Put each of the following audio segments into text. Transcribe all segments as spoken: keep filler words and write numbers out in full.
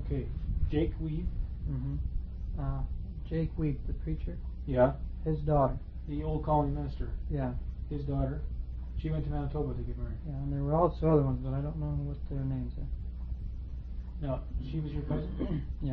Okay. Jake Weave. Mm-hmm. Uh, Jake Weave, the preacher. Yeah. His daughter. The Old Colony minister. Yeah. His daughter. She went to Manitoba to get married. Yeah, and there were also other ones, but I don't know what their names are. Now, she was your cousin? Yeah.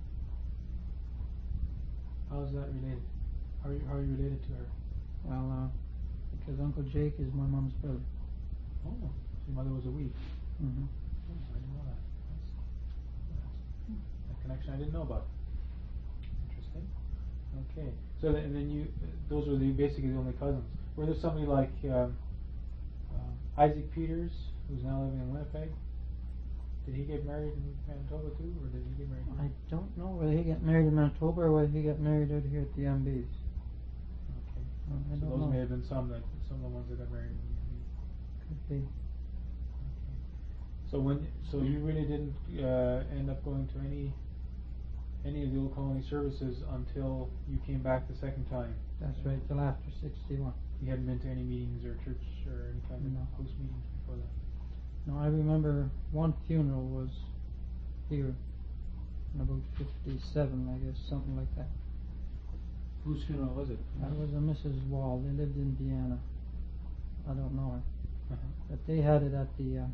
How is that related? How are you, how are you related to her? Well, uh, because Uncle Jake is my mom's brother. Oh, so your mother was a Weave. Mm-hmm. Oh, I didn't know that. That's, that's a connection I didn't know about. Interesting. Okay. So then, and then you, those were the basically the only cousins. Were there somebody like um, uh, Isaac Peters, who's now living in Winnipeg? Did he get married in Manitoba too, or did he get married? I don't know whether he got married in Manitoba or whether he got married out here at the M Bs. Okay. Uh, I so don't those know. may have been some that some of the ones that got married in the M Bs. Could be. Okay. So when so you really didn't uh, end up going to any any of the Old Colony services until you came back the second time. That's right, till after sixty-one. You hadn't been to any meetings or church or any kind No. of host meetings before that. No, I remember one funeral was here in about fifty-seven, I guess, something like that. Whose funeral was it? That was a Missus Wall. They lived in Vienna. I don't know her. Uh-huh. But they had it at the uh,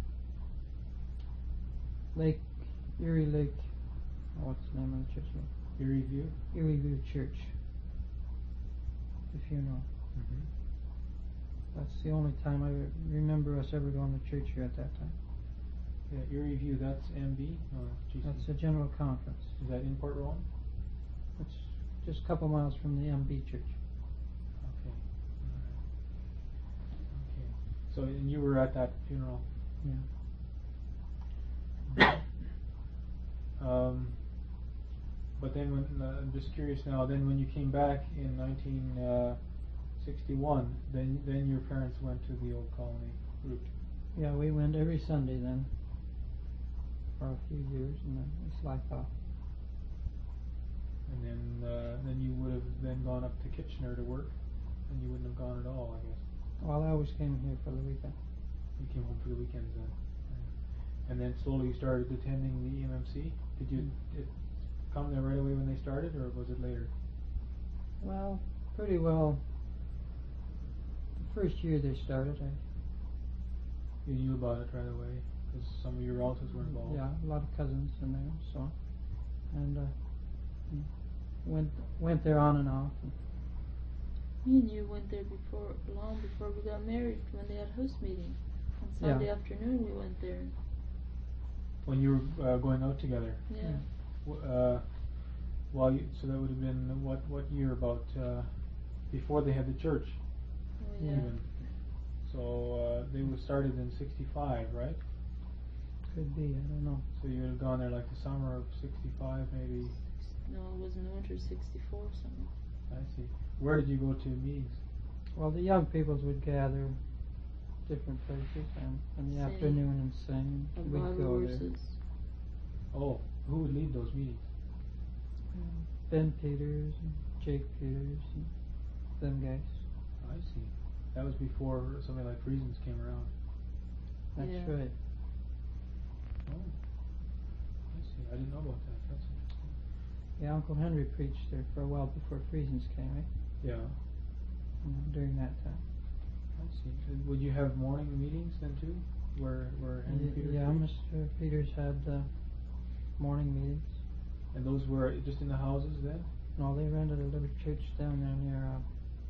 Lake, Erie Lake, oh, what's the name of the church? Erie View? Erie View Church. The funeral. Mm-hmm. That's the only time I re- remember us ever going to church here at that time. Yeah, Erie View, that's M B? No, that's G C. That's a general conference. Is that in Port Rowan? It's just a couple miles from the M B church. Okay. Alright. Okay. So, and you were at that funeral? Yeah. Um, but then when, uh, I'm just curious now, then when you came back in nineteen sixty-one, then then your parents went to the Old Colony route? Yeah, we went every Sunday then for a few years, and then we slacked off. And then uh, then you would have then gone up to Kitchener to work, and you wouldn't have gone at all, I guess. Well, I always came here for the weekend. You came home for the weekends then. Right. And then slowly you started attending the E M M C. Did you it come there right away when they started, or was it later? Well, pretty well. The first year they started, I You knew about it right away, because some of your relatives were involved. yeah, a lot of cousins in there, so and uh, went went there on and off. And Me and you went there before, long before we got married, when they had host meeting. On Sunday Yeah. afternoon we went there. When you were uh, going out together. Yeah. Yeah. W- Uh, well, you, so that would have been what what year about uh, before they had the church? Oh, yeah. Even. So uh, they were started in sixty-five, right? could be, I don't know. So you would have gone there like the summer of sixty-five, maybe. No, it was in the winter sixty-four or something. I see. Where did you go to meetings? Well, the young peoples would gather different places, and in the Sing. afternoon and sing. And We'd Bible go there. verses. Oh, who would lead those meetings? Ben Peters and Jake Peters and them guys. I see. That was before somebody like Friesens came around. That's Yeah. right. Oh, I see. I didn't know about that. That's interesting. Yeah, Uncle Henry preached there for a while before Friesens came, right? Yeah, You know, during that time. I see. Uh, Would you have morning meetings then too, where where Henry Y- Peters? yeah, preached? Mister Peters had uh, morning meetings. And those were just in the houses then? No, they rented a little church down there near, uh,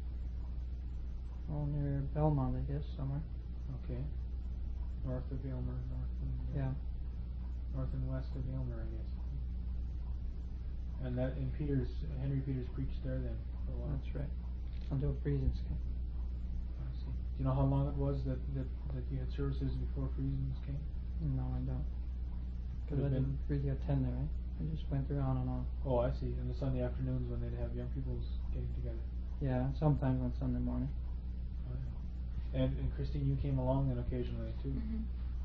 oh, near Belmont, I guess, somewhere. Okay. North of Aylmer, north and Yeah. north and west of Aylmer, I guess. And that and Peters, Henry Peters preached there then for a while. That's right. Until Friesens came. I see. Do you know how long it was that that, that you had services before Friesens came? No, I don't. Could Because I have been. didn't really attend there, right? I just went there on and on. Oh, I see. And the Sunday afternoons when they'd have young people's getting together. Yeah, and sometimes on Sunday morning. Oh, yeah. And and Christine, you came along then occasionally too. hmm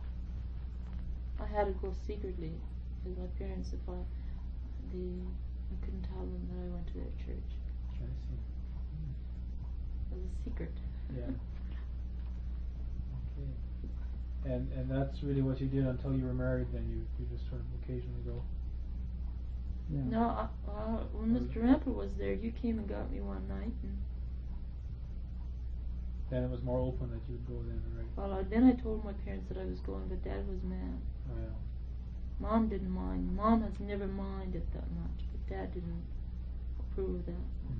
I had to go secretly with my parents if I, the, I couldn't tell them that I went to their church. I see. It was a secret. Yeah. Okay. And and that's really what you did until you were married. Then you you just sort of occasionally go. Yeah. No, uh, uh, when Was Mister it? Ramper was there, you came and got me one night, and Then it was more open that you would go then, right? well, I, then I told my parents that I was going, but Dad was mad. Oh yeah. Mom didn't mind. Mom has never minded that much, but Dad didn't approve of that.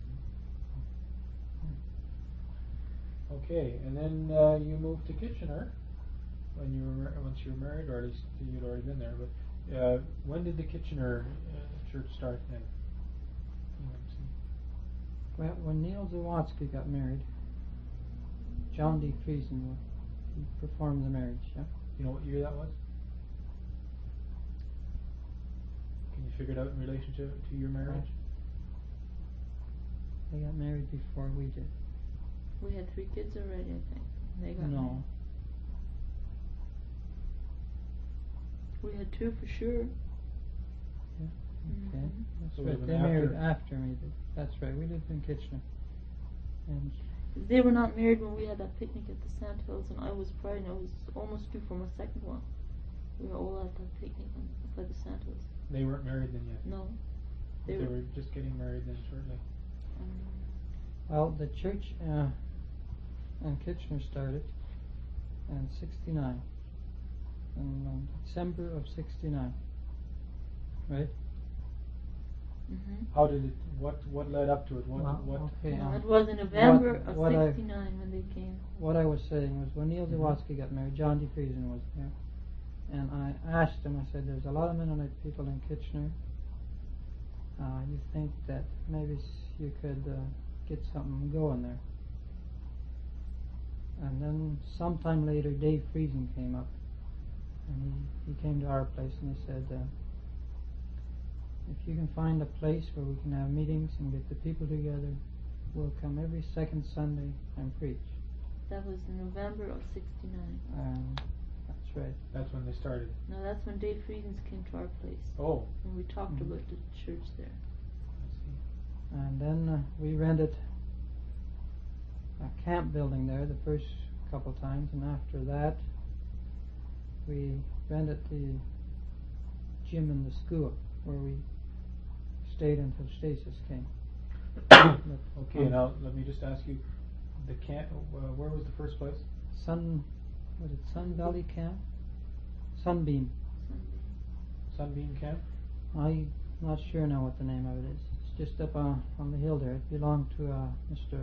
Mm-hmm. Okay, and then uh, you moved to Kitchener when you were mar- once you were married, or at least you'd already been there. But uh, when did the Kitchener uh, church start then? P M C. Well, when Neil Zawatsky got married, John D. Friesen he performed the marriage. Yeah. You know what year that was? Can you figure it out in relationship to your marriage? They got married before we did. We had three kids already, I think. They got No. married. We had two for sure. Okay. Mhm. That's So it right. would've They been married after- after me. Did. That's right. We lived in Kitchener. And They were not married when we had that picnic at the Sandhills, and I was pregnant. I was almost due for my second one. We were all at that picnic on, by the Sandhills. They weren't married then yet. No. They, They were, were. just getting married then shortly. Um, well, the church uh, in Kitchener started in sixty-nine, in um, December of sixty-nine, right? mhm. How did it? What what led up to it? What Well, what? okay, No, um, it was in November what- of what I- sixty-nine when they came. What I was saying was when Neil Mhm. Zawatsky got married, John D. Friesen was there. And I asked him, I said, there's a lot of Mennonite people in Kitchener. Uh, you think that maybe s- you could uh, get something going there? And then sometime later, Dave Friesen came up. And he, he came to our place and he said, uh, if you can find a place where we can have meetings and get the people together, we'll come every second Sunday and preach. That was in November of sixty-nine. Um, that's right. That's when they started. No, that's when Dave Friedens came to our place. Oh, And we talked Mhm. about the church there. I see. And then uh, we rented a camp building there the first couple times, and after that we rented the gym in the school where we stayed until Stasis came. But, Okay, um, now let me just ask you, the camp. Uh, where was the first place? Sun, was it Sun Valley Camp? Sunbeam. Sunday. Sunbeam Camp. I'm not sure now what the name of it is. It's just up uh, on the hill there. It belonged to uh, Mister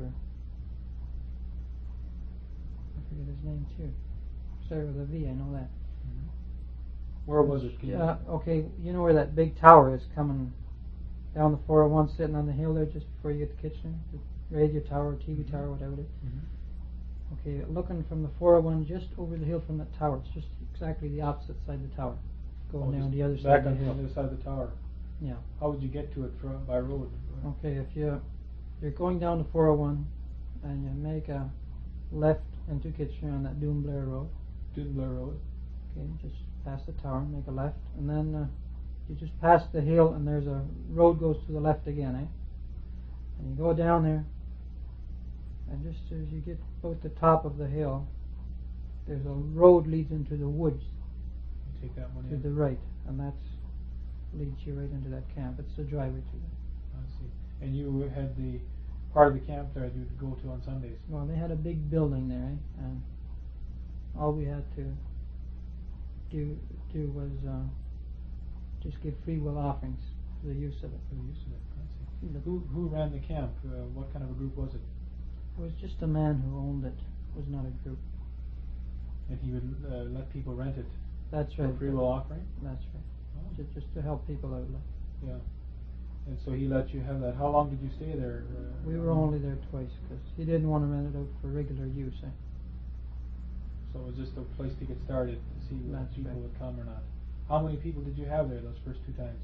I forget his name too. Started with a V, I know that. Mm-hmm. Where was it? Can you- Uh, okay, you know where that big tower is coming down the four oh one, sitting on the hill there just before you get to Kitchener? The radio tower, T V Mhm. tower, whatever it is. Mhm. Okay, looking from the four oh one just over the hill from that tower. It's just exactly the opposite side of the tower. Going Oh, down just the other back side of on the the hill. other side of the tower. Yeah. How would you get to it from by road? Okay, if you you're going down to four oh one and you make a left into Kitchener on that Doom Blair Road. Dunblair Road. Okay, just past the tower, make a left, and then uh, you just pass the hill, and there's a road goes to the left again, eh? And you go down there, and just as you get about the top of the hill, there's a road leads into the woods You take that one to in. the right, and that's leads you right into that camp. It's the driveway to it. I see. And you had the part of the camp there you'd go to on Sundays. Well, they had a big building there, eh? And all we had to do do was uh, just give free will offerings for the use of it. For the use of it. I see. The- Who who ran the camp? Uh, what kind of a group was it? It was just a man who owned it. It was not a group. And he would uh, let people rent it That's for right. free will offering. That's right. Oh. Just, just to help people out. Like. Yeah. And so he let you have that. How long did you stay there? Uh, We were only there twice because he didn't want to rent it out for regular use. Eh? So it was just a place to get started to see if That's people right. would come or not. How many people did you have there those first two times?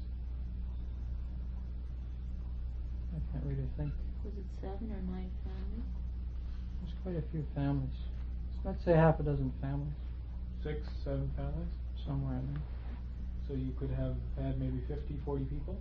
I can't really think. Was it seven or nine families? There's quite a few families. Let's say half a dozen families Six, seven families? somewhere in there. So you could have had maybe fifty, forty people?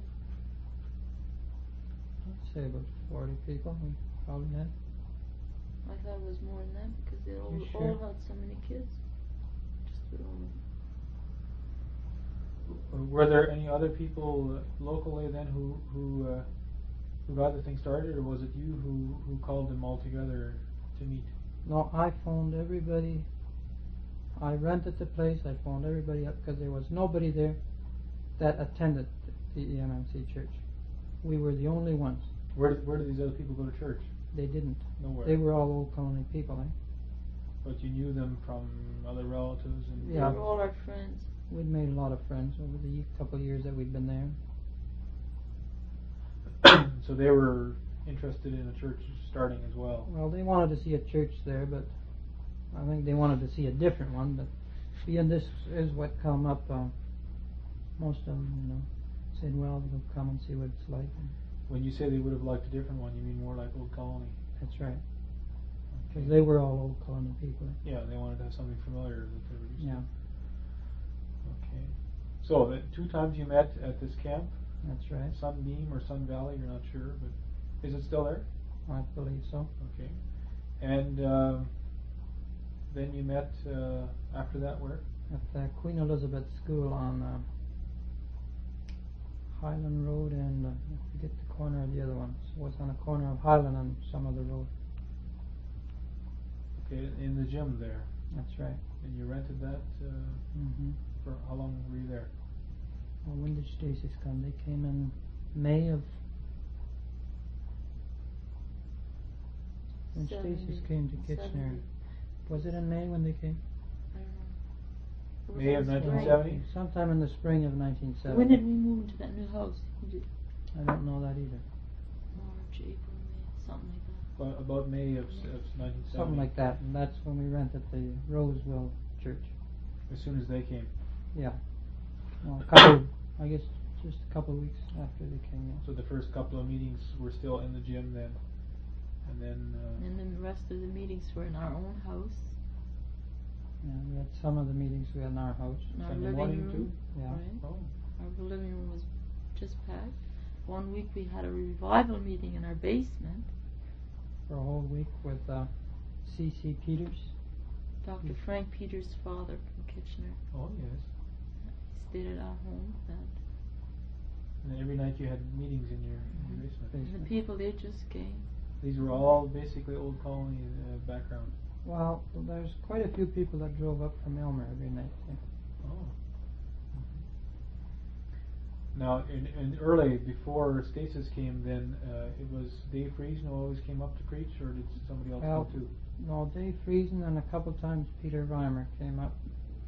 I'd say about forty people we probably had. I thought it was more than that because they all, You all sure? had so many kids. Just with all of them. Were there any other people uh, locally then who who uh, who got the thing started, or was it you who, who called them all together to meet? No, I phoned everybody. I rented the place. I phoned everybody up because there was nobody there that attended the E M M C church. We were the only ones. Where did, where did these other people go to church? They didn't. Nowhere. They were all Old Colony people, eh? But you knew them from other relatives and. Yeah. They were all our friends. We'd made a lot of friends over the couple of years that we'd been there. So they were interested in a church starting as well. Well, they wanted to see a church there, but I think they wanted to see a different one. But being this is what come up, uh, most of them, you know, said, "Well, we'll come and see what it's like." And When you say they would have liked a different one, you mean more like Old Colony? that's right, because Okay. they were all Old Colony people. Yeah, they wanted to have something familiar that they were used Yeah, to. Okay. So the two times you met at this camp, that's right. Sunbeam or Sun Valley, you're not sure, but is it still there? I believe so. Okay. And um, then you met uh, after that where? At the Queen Elizabeth School on uh, Highland Road and uh, I forget the corner of the other one. So it was on the corner of Highland and some other road. Okay, in the gym there. That's right. And you rented that uh, Mm-hmm. for how long were you there? Well, when did Stacy's come? They came in May of. When Stacy's came to Kitchener. seventy. Was it in May when they came? I don't know. It was May in of the nineteen spring. seventy? Sometime in the spring of nineteen seventy. When did we move into that new house? You did I don't know that either. March, April, May, something like that. About, about May of, s- of nineteen seventy. Something like that. And that's when we rented the Roseville Church. As soon as they came. Yeah. Well, a couple, I guess just a couple of weeks after they came, yeah. So the first couple of meetings were still in the gym then, and then. Uh, And then the rest of the meetings were in our own house. Yeah, we had some of the meetings we had in our house. In our Sunday living morning room. too? Yeah. Right? oh, Our living room was just packed. One week we had a revival meeting in our basement. For a whole week with uh, C C Peters. Doctor Mm. Frank Peters' father from Kitchener. oh yes. He stayed at our home. That And then every night you had meetings in your, in your basement. and the Basement. people they just came. These were all basically Old Colony uh, background. Well, there's quite a few people that drove up from Elmer every night. Yeah. Oh. Now, in, in early, before Stasis came, then uh, it was Dave Friesen who always came up to preach, or did somebody else Well, come too? No, Dave Friesen and a couple times Peter Reimer came up.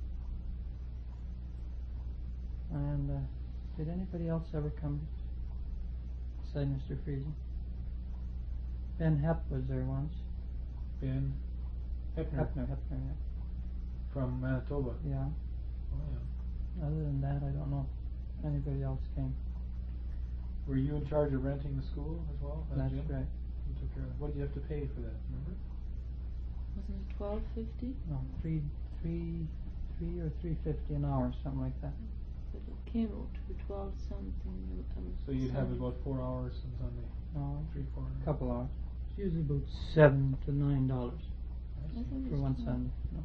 And uh, did anybody else ever come beside Mister Friesen? Ben Hepp was there once. Ben Hepner Hepner, Hepner, yeah. from Manitoba. Yeah. Oh, yeah. Other than that, I don't know if anybody else came. Were you in charge of renting the school as well? that That's gym? right. You took care of that. What did you have to pay for that? Remember? Wasn't it twelve fifty? No, three, three, three or three fifty an hour, something like that. But it came out to twelve something. um, So you'd have Sunday. about four hours on Sunday. No, Three, four hours. a couple hours. It's usually about seven to nine dollars I I see. think for it's one fine. Sunday. No.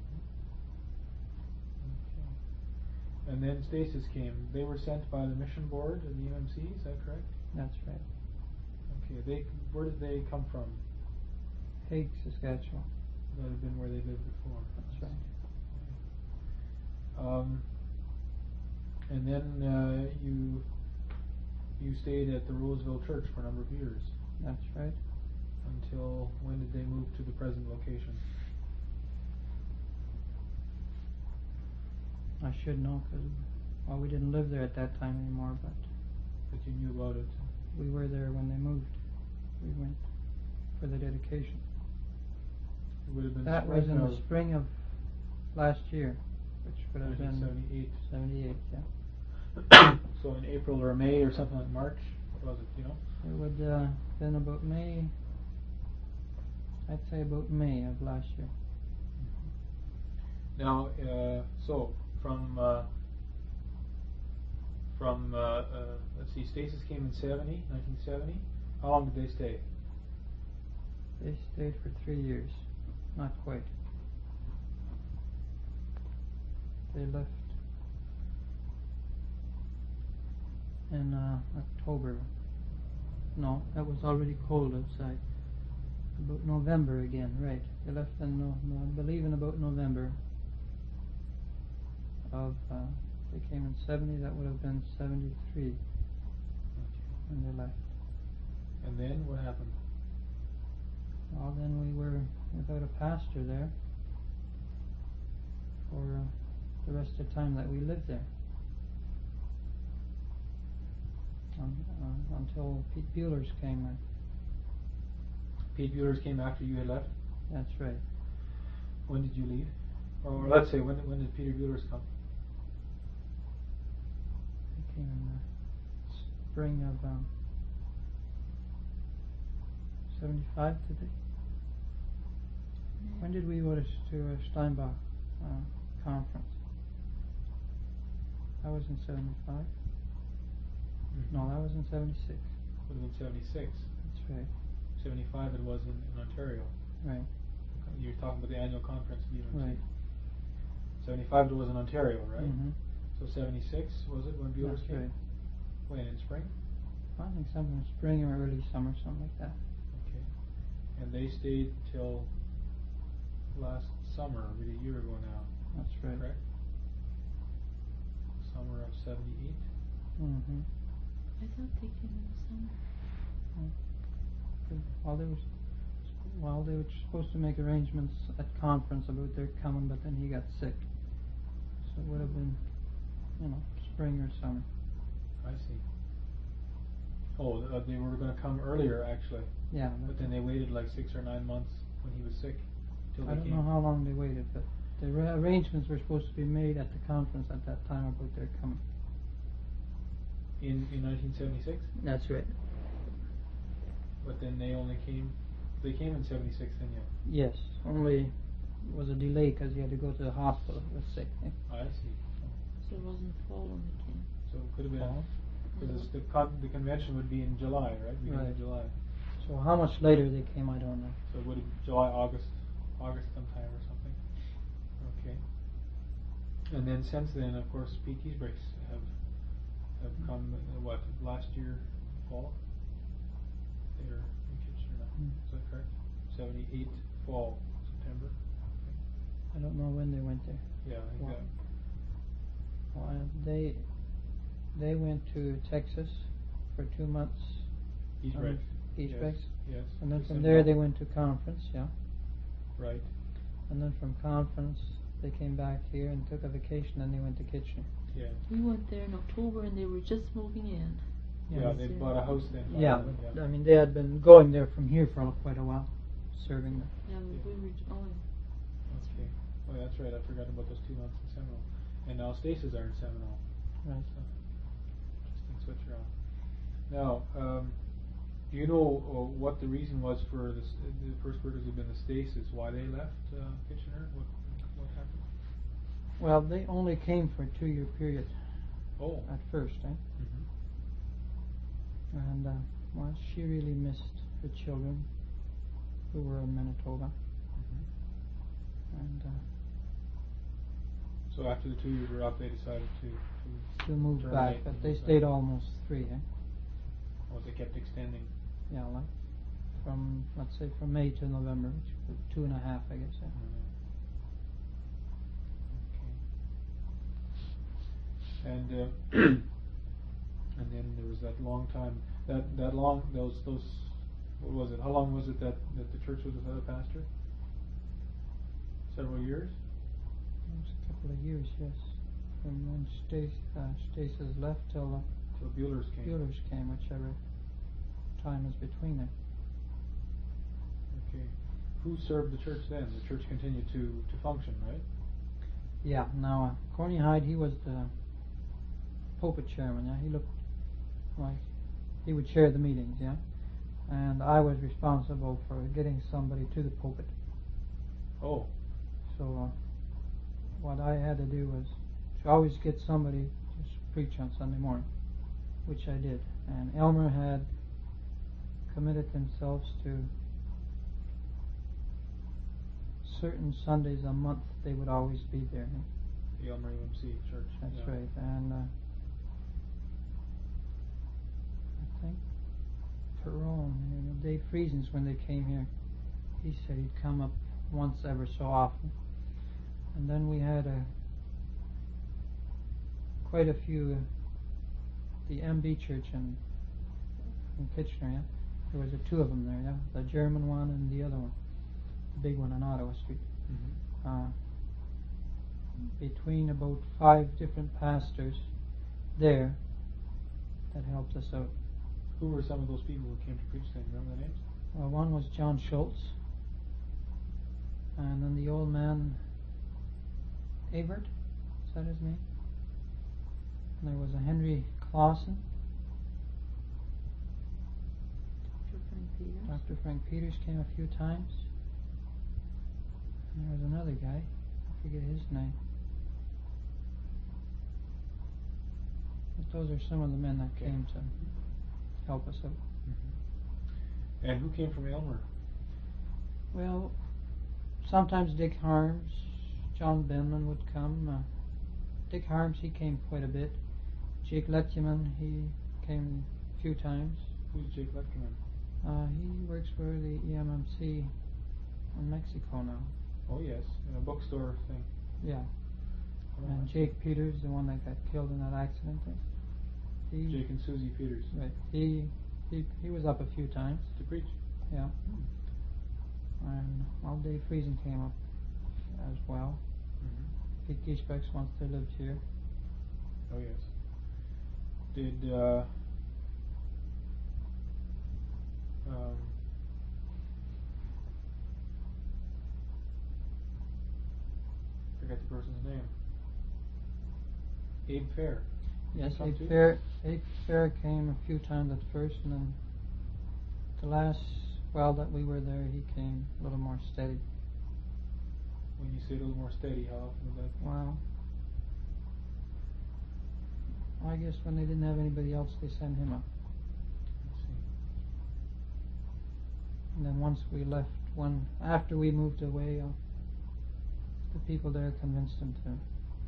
Okay. And then Stasis came. They were sent by the mission board and the U M C. Is that correct? That's right. Okay. They where did they come from? Hague, Saskatchewan. That had been where they lived before. That's right. Um, and then uh, you you stayed at the Roseville Church for a number of years. That's right. Until when did they move to the present location? I should know because, well, we didn't live there at that time anymore, but That you knew about it. we were there when they moved. We went for the dedication. It would have been That was spring in of the spring of last year, which would have nineteen been seventy-eight. seventy-eight, yeah. So in April or May or something like March. What was it? You know. It would uh, been about May, I'd say about May of last year. Now, uh, so from uh, from uh, uh, let's see, Stasis came in seventy, nineteen seventy. How long did they stay? They stayed for three years, not quite. They left in uh, October. No, that was already cold outside. About November again, right. They left in, no, no, I believe in about November of, uh, they came in seventy, that would have been seventy-three Okay. when they left. And then what happened? Well, then we were without a pastor there for uh, the rest of the time that we lived there. Um, uh, until Pete Bueller's came there. Pete Bueller's came after you had left? That's right. When did you leave? Or, or let's say, when, when did Peter Bueller's come? He came in the spring of um, seventy-five, did they? When did we go to, to a Steinbach uh, conference? That was in seventy-five? Mm-hmm. No, that was in seventy-six. Would have been seventy-six. That's right. seventy-five it was in, in Ontario. Right. You're talking about the annual conference of U N C. Right. seventy-five it was in Ontario, right? Mm-hmm. So seventy-six was it when Bueller's That's came? right. When, in spring? I think something in spring or early summer, something like that. Okay. And they stayed till last summer, really a year ago now. That's right. Correct? Summer of seventy-eight? Mm-hmm. I thought they came in the summer. Well, they was well, they were supposed to make arrangements at conference about their coming, but then he got sick. So it would have been, you know, spring or summer. I see. Oh, uh, they were going to come earlier, actually. Yeah. But then they waited like six or nine months when he was sick till I they don't came. know how long they waited, but the ra- arrangements were supposed to be made at the conference at that time about their coming. In in nineteen seventy-six? That's right. But then they only came, they came in seventy-six then, yeah. Yes, only was a delay because he had to go to the hospital. He was sick. Eh? I see. So it wasn't fall when they came. So it could have been, Fall. because the, con- the convention would be in July, right? Beginning of Right. July. So how much later they came, I don't know. So it would have July, August, August sometime or something. Okay. And then since then, of course, P T's breaks have have come. Uh, what last year fall? They were in Kitchener now. Mm. Is that correct? Seventy-eight fall, September. I don't know when they went there. Yeah, I think Well, that. well, they they went to Texas for two months. East um, breaks. East yes. breaks. Yes. And then to from send there back. they went to conference, yeah. Right. And then from conference they came back here and took a vacation and they went to Kitchener. Yeah. We went there in October and they were just moving in. Yeah, Yes. they bought a house then. Yeah, finally, but yeah. I mean they had been going there from here for quite a while, serving them. Yeah, but we were. Oh, that's Okay. Oh, that's right. I forgot about those two months in Seminole. And now Staces are in Seminole. Right. So, interesting switch around. Now, um, do you know uh, what the reason was for this, uh, the first workers who've been the Staces? Why they left uh, Kitchener? What what happened? Well, they only came for a two-year period Oh. at first, eh? Mm-hmm. And uh, well, she really missed her children, who were in Manitoba, Mm-hmm. and uh, So after the two years were up, they decided to to, to move terminate back. But and they move stayed back. almost three, eh? Or they kept extending. Yeah, like from let's say from May to November, which was two and a half, I guess. Yeah. Okay. And uh, and then there was that long time. That that long those those what was it? How long was it that, that the church was without a pastor? Several years. It was a couple of years, yes, from when Stace uh, Stace's left till uh, Till Bueller's came. Bueller's came, whichever time is between them. Okay. Who served the church then? The church continued to, to function, right? Yeah. Now uh, Corny Hyde, he was the pulpit chairman. Yeah, he looked like he would chair the meetings. Yeah, and I was responsible for getting somebody to the pulpit. Oh. So uh, what I had to do was to always get somebody to s- preach on Sunday morning, which I did. And Elmer had committed themselves to certain Sundays a month. They would always be there. The Elmer U M C church. That's yeah. right. And uh, Perone, you know, Dave Friesens, when they came here, he said he'd come up once ever so often. And then we had a quite a few. Uh, the M B Church in, in Kitchener, yeah? There was a two of them there, yeah? The German one and the other one, the big one on Ottawa Street. Mm-hmm. Uh, between about five different pastors there that helped us out. Who were some of those people who came to preach then? Remember the names? Well, one was John Schultz, and then the old man, Avert, is that his name? And there was a Henry Clausen, Doctor Frank Peters. Doctor Frank Peters came a few times, and there was another guy, I forget his name. But those are some of the men that Okay. came to help us out. Mm-hmm. And who came from Aylmer? Well, sometimes Dick Harms, John Benman would come. Uh, Dick Harms, he came quite a bit. Jake Letjeman, he came a few times. Who's Jake Letkeman? Uh, he works for the E M M C in Mexico now. Oh yes, in a bookstore thing. Yeah. Oh, And I- Jake Peters, the one that got killed in that accident there. He, Jake and Susie Peters. right, he, he he was up a few times. To preach. Yeah. And well, Dave Friesen came up as well. Mm-hmm. Pete Giesbecks once they lived here. Oh yes. Did uh, um, forget the person's name. Abe Fair. Did Yes, he come Abe too? Fair, Abe Fair came a few times at first, and then the last while that we were there, he came a little more steady. When you say a little more steady, how often was that? Well, I guess when they didn't have anybody else, they sent him up. Let's see. And then once we left, one after we moved away, uh, the people there convinced him to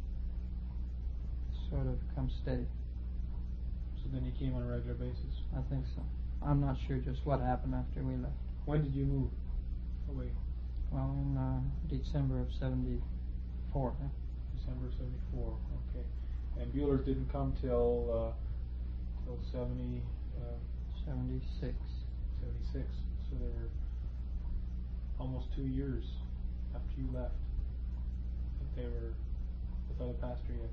sort of come steady. So then he came on a regular basis. I think so. I'm not sure just what happened after we left. When did you move away? Well, in uh, December of seventy-four. Huh? December seventy-four. Okay. And Bueller's didn't come till uh, till seventy uh, seventy-six. seventy-six. So there were almost two years after you left that they were without a pastor yet.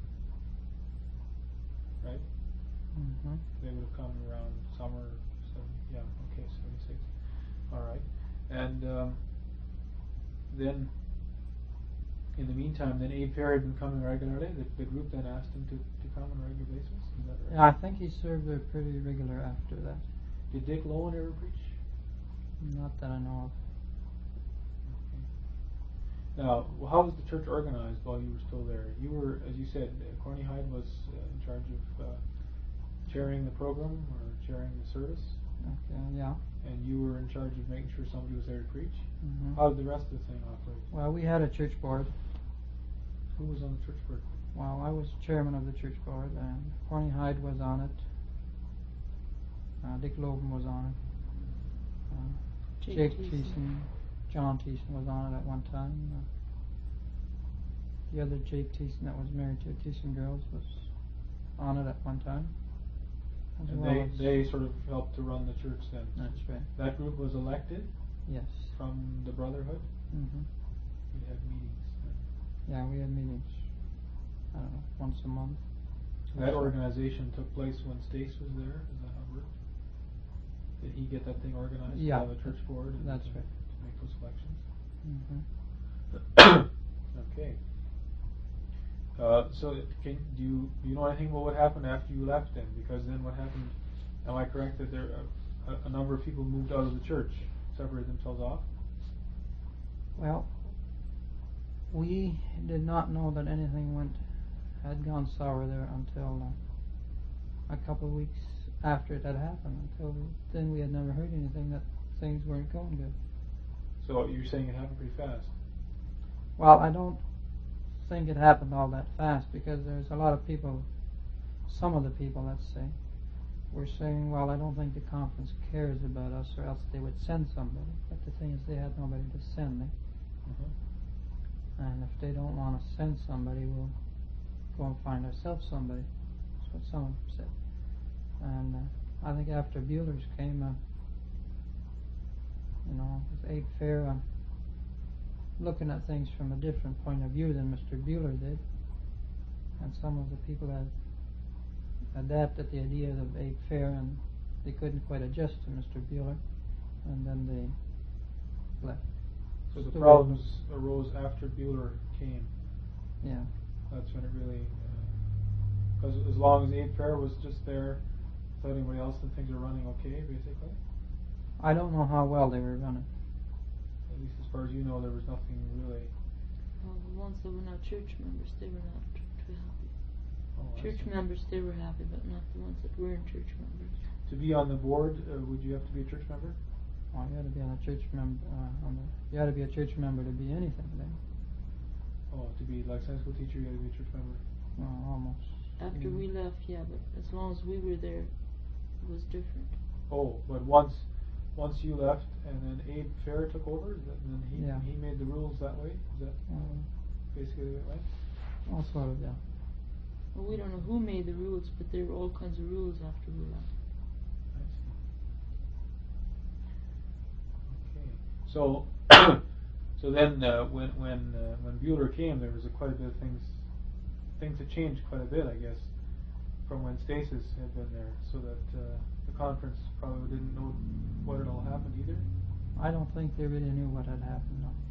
Right? Mm-hmm. They would have come around summer. seventy, yeah. Okay. seventy-six. All right. And um, then, in the meantime, then Abe Fair had been coming regularly. The, the group then asked him to, to come on a regular basis. Is that right? Yeah, I think he served there pretty regular after that. Did Dick Lowen ever preach? Not that I know of. Okay. Now, well, how was the church organized while you were still there? You were, as you said, uh, Corny Hyde was uh, in charge of uh, chairing the program or chairing the service, Okay, yeah. and you were in charge of making sure somebody was there to preach. Mm-hmm. How did the rest of the thing operate? Well, we had a church board. Who was on the church board? Well, I was chairman of the church board, and Corny Hyde was on it. Uh, Dick Logan was on it. Uh, Jake Jake Thiessen. Thiessen, John Thiessen was on it at one time. Uh, the other Jake Thiessen that was married to Thiessen Girls was on it at one time. As And well they, as- they sort of helped to run the church then. That's right. That group was elected Yes. from the Brotherhood. Mm-hmm. We had meetings. Yeah, we had meetings. I don't know, once a month. That organization took place when Stace was there. Is that how it worked? Did he get that thing organized? Yeah. To have a church board. And That's to, right. To make those elections. Mm-hmm. Okay. Uh, so, can do you do you know anything about what happened after you left then? Because then what happened? Am I correct that there a, a number of people moved out of the church, separated themselves off? Well, we did not know that anything went had gone sour there until uh, a couple of weeks after it had happened. Until then, we had never heard anything that things weren't going good. So you're saying it happened pretty fast? Well, I don't think it happened all that fast because there's a lot of people, some of the people, let's say, were saying, well, I don't think the conference cares about us, or else they would send somebody. But the thing is, they had nobody to send. Eh? Uh-huh. And if they don't want to send somebody, we'll go and find ourselves somebody. That's what some of them said. And uh, I think after Bueller's came, uh, you know, with Abe Fair, uh, looking at things from a different point of view than Mister Bueller did. And some of the people had adapted the ideas of Abe Fair, and they couldn't quite adjust to Mister Bueller, and then they left. So the Still problems arose after Bueller came. Yeah. That's when it really, because as long as Abe Fair was just there, without anybody else, then things were running okay, basically. I don't know how well they were running. At least as far as you know, there was nothing really. Well, the ones that were not church members, they were not too happy. Oh, I Church see. members, they were happy, but not the ones that weren't church members. To be on the board, uh, would you have to be a church member? Well, you had to be on a church member. Uh, on the, you had to be a church member to be anything then. Oh, to be like Sunday school teacher, you had to be a church member. Well, almost. After Mm. we left, yeah, but as long as we were there, it was different. Oh, but once, once you left, and then Abe Fair took over, and then he Yeah. he made the rules that way. Is that Um, basically the way it went? all sort of, yeah. Well, we don't know who made the rules, but there were all kinds of rules after we left. I see. Okay. So, so then uh, when when uh, when Bueller came, there was a quite a bit of things. Things had changed quite a bit, I guess, from when Stasis had been there. So that uh, the conference probably didn't know what had all happened either. I don't think they really knew what had happened. No.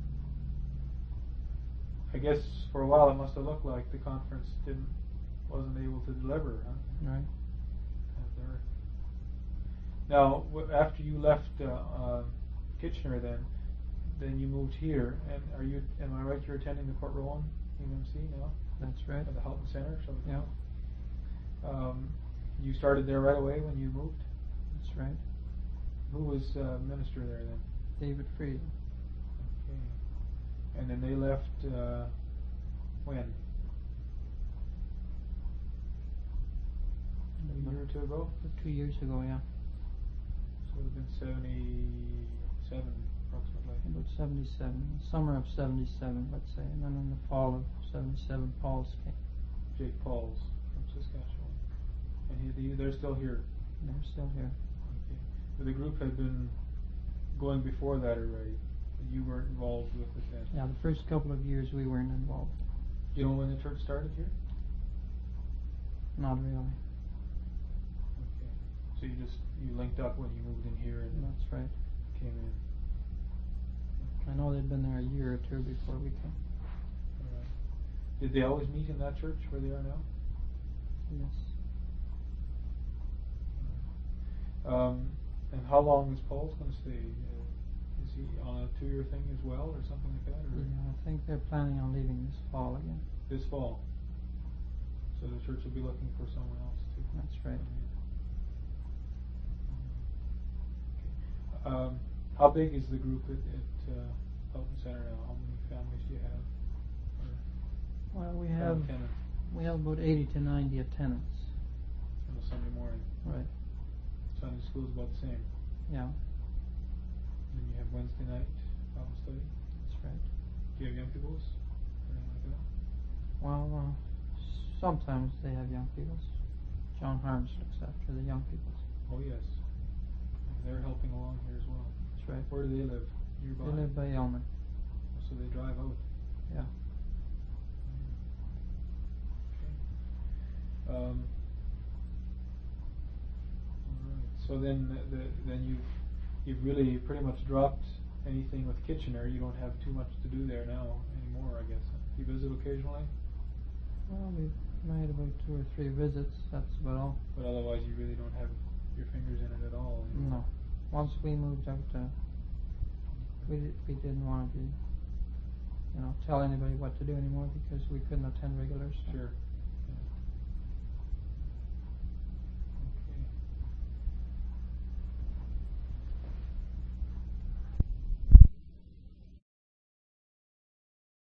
I guess for a while it must have looked like the conference didn't wasn't able to deliver, huh? Right. As there. Now, w- after you left uh, uh, Kitchener, then, then you moved here, and are you? Am I right? You're attending the Port Rowan U M C now That's right. at the Halton Center. So Yeah. Um, you started there right away when you moved. That's right. Who was uh, minister there then? David Fried. Okay. And then they left uh, when? A year or two ago? Two years ago, yeah. So it would have been seventy-seven, approximately. About seventy-seven. Summer of seventy-seven, let's say. And then in the fall of seventy-seven, Paul's came. Jake Pauls from Saskatchewan. And he, they're still here. They're still here. Okay. But the group had been going before that already. You weren't involved with it then. Yeah, the first couple of years we weren't involved. You know when the church started here? Not really. Okay. So you just you linked up when you moved in here and That's right. came in. I know they'd been there a year or two before we came. All right. Did they always meet in that church where they are now? Yes. Um, and how long is Paul's going to stay? Uh, is he on a two-year thing as well, or something like that? Or Yeah, I think they're planning on leaving this fall again. this fall? So the church will be looking for someone else too. That's right. Okay. Um, how big is the group at, at uh, Halton Center now? How many families do you have? Or Well, we family have tenants we have about eighty to ninety attendants. on a Sunday morning. Right. Sunday school is about the same. Yeah, Then you have Wednesday night Bible study. that's right. Do you have young peoples? Or anything like that? Well, uh, sometimes they have young peoples. John Harms looks after the young peoples. Oh yes. And they're helping along here as well. That's right. Where do they live? Nearby? They live by Elmer. So they drive out. Yeah. Okay. Um, all right. So then, the, the, then you've you've really pretty much dropped anything with Kitchener. You don't have too much to do there now anymore, I guess. You visit occasionally, Well, we've made about two or three visits. That's about all. but otherwise you really don't have your fingers in it at all anymore. No. Once we moved out, uh, we di- we didn't want to be, you know, tell anybody what to do anymore because we couldn't attend regular stuff. Sure.